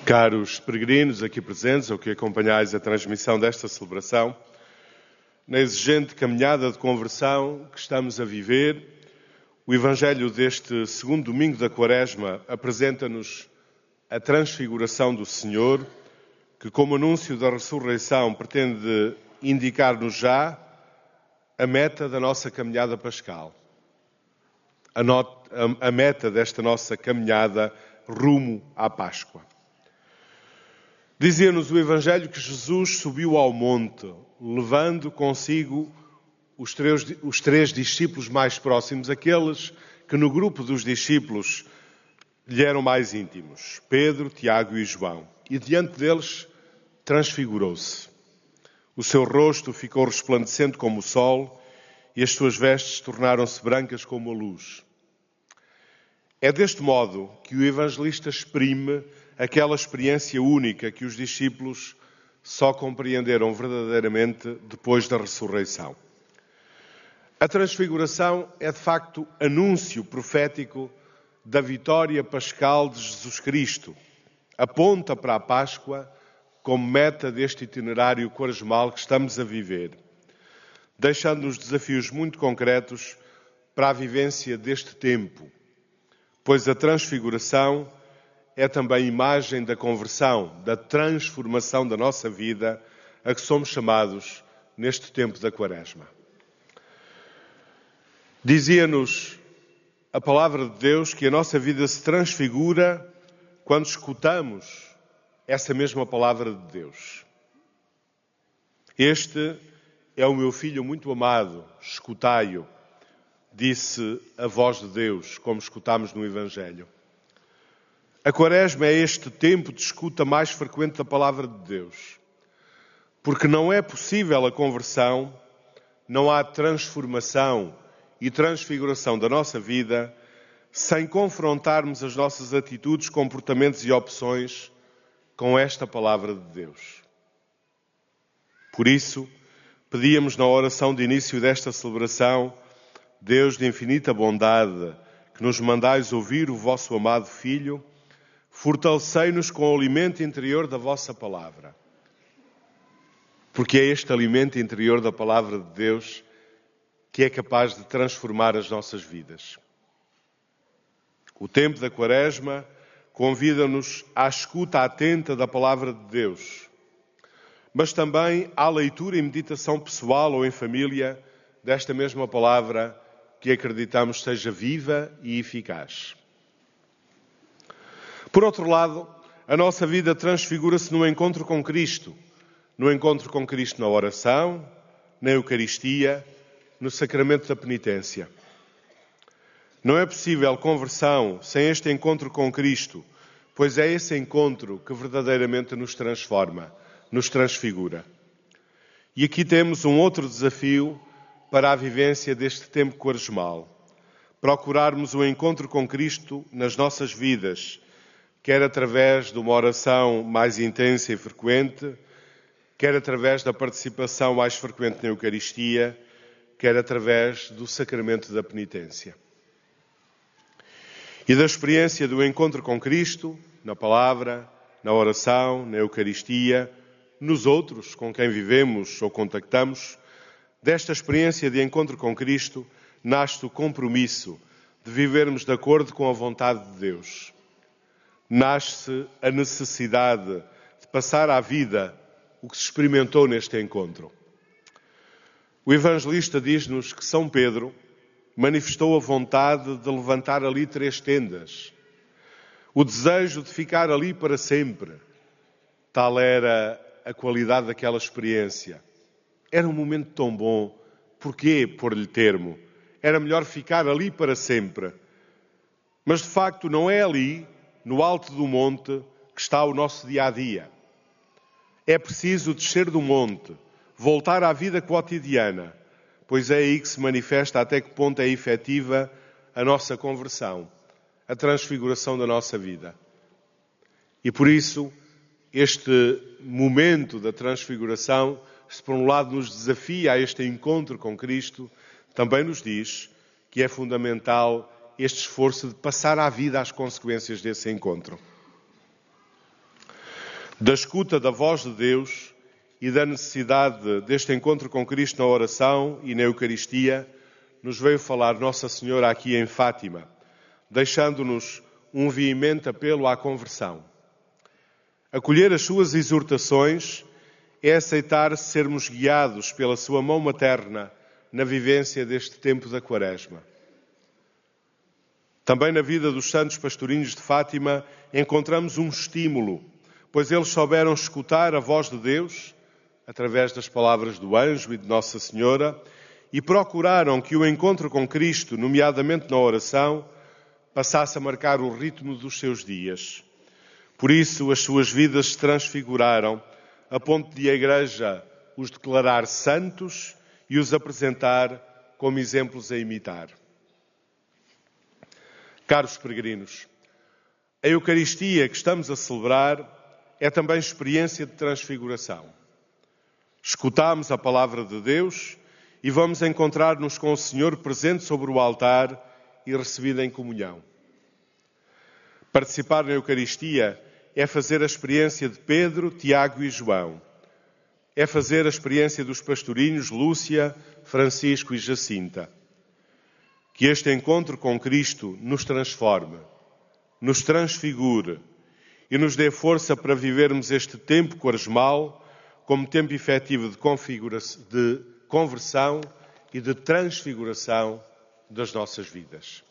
Caros peregrinos aqui presentes ou que acompanhais a transmissão desta celebração, na exigente caminhada de conversão que estamos a viver, o Evangelho deste segundo domingo da Quaresma apresenta-nos a transfiguração do Senhor, que como anúncio da ressurreição pretende indicar-nos já a meta da nossa caminhada pascal, a meta desta nossa caminhada rumo à Páscoa. Dizia-nos o Evangelho que Jesus subiu ao monte, levando consigo os três discípulos mais próximos, aqueles que no grupo dos discípulos lhe eram mais íntimos, Pedro, Tiago e João. E diante deles transfigurou-se. O seu rosto ficou resplandecente como o sol e as suas vestes tornaram-se brancas como a luz. É deste modo que o evangelista exprime aquela experiência única que os discípulos só compreenderam verdadeiramente depois da ressurreição. A transfiguração é de facto anúncio profético da vitória pascal de Jesus Cristo. Aponta para a Páscoa como meta deste itinerário quaresmal que estamos a viver, deixando-nos desafios muito concretos para a vivência deste tempo, pois a transfiguração é também imagem da conversão, da transformação da nossa vida a que somos chamados neste tempo da Quaresma. Dizia-nos a palavra de Deus que a nossa vida se transfigura quando escutamos essa mesma palavra de Deus. Este é o meu filho muito amado, escutai-o, disse a voz de Deus, como escutamos no Evangelho. A Quaresma é este tempo de escuta mais frequente da palavra de Deus, porque não é possível a conversão, não há transformação e transfiguração da nossa vida sem confrontarmos as nossas atitudes, comportamentos e opções com esta palavra de Deus. Por isso, pedíamos na oração de início desta celebração: Deus de infinita bondade, que nos mandais ouvir o vosso amado Filho, fortalecei-nos com o alimento interior da vossa palavra. Porque é este alimento interior da palavra de Deus que é capaz de transformar as nossas vidas. O tempo da Quaresma convida-nos à escuta atenta da palavra de Deus, mas também à leitura e meditação pessoal ou em família desta mesma palavra que acreditamos seja viva e eficaz. Por outro lado, a nossa vida transfigura-se no encontro com Cristo na oração, na Eucaristia, no sacramento da penitência. Não é possível conversão sem este encontro com Cristo, pois é esse encontro que verdadeiramente nos transforma, nos transfigura. E aqui temos um outro desafio para a vivência deste tempo quaresmal. Procurarmos o encontro com Cristo nas nossas vidas, quer através de uma oração mais intensa e frequente, quer através da participação mais frequente na Eucaristia, quer através do sacramento da penitência. E da experiência do encontro com Cristo, na palavra, na oração, na Eucaristia, nos outros com quem vivemos ou contactamos, desta experiência de encontro com Cristo, nasce o compromisso de vivermos de acordo com a vontade de Deus. Nasce a necessidade de passar à vida o que se experimentou neste encontro. O evangelista diz-nos que São Pedro manifestou a vontade de levantar ali 3 tendas, o desejo de ficar ali para sempre. Tal era a qualidade daquela experiência. Era um momento tão bom, porquê pôr-lhe termo? Era melhor ficar ali para sempre. Mas de facto não é ali, no alto do monte, que está o nosso dia-a-dia. É preciso descer do monte, voltar à vida cotidiana, pois é aí que se manifesta até que ponto é efetiva a nossa conversão, a transfiguração da nossa vida. E por isso, este momento da transfiguração, se por um lado nos desafia a este encontro com Cristo, também nos diz que é fundamental este esforço de passar à vida as consequências desse encontro. Da escuta da voz de Deus e da necessidade deste encontro com Cristo na oração e na Eucaristia, nos veio falar Nossa Senhora aqui em Fátima, deixando-nos um veemente apelo à conversão. Acolher as suas exortações é aceitar sermos guiados pela sua mão materna na vivência deste tempo da Quaresma. Também na vida dos santos pastorinhos de Fátima encontramos um estímulo, pois eles souberam escutar a voz de Deus, através das palavras do anjo e de Nossa Senhora, e procuraram que o encontro com Cristo, nomeadamente na oração, passasse a marcar o ritmo dos seus dias. Por isso, as suas vidas se transfiguraram, a ponto de a Igreja os declarar santos e os apresentar como exemplos a imitar. Caros peregrinos, a Eucaristia que estamos a celebrar é também experiência de transfiguração. Escutamos a palavra de Deus e vamos encontrar-nos com o Senhor presente sobre o altar e recebido em comunhão. Participar na Eucaristia é fazer a experiência de Pedro, Tiago e João. É fazer a experiência dos pastorinhos Lúcia, Francisco e Jacinta. Que este encontro com Cristo nos transforme, nos transfigure e nos dê força para vivermos este tempo quaresmal como tempo efetivo de conversão e de transfiguração das nossas vidas.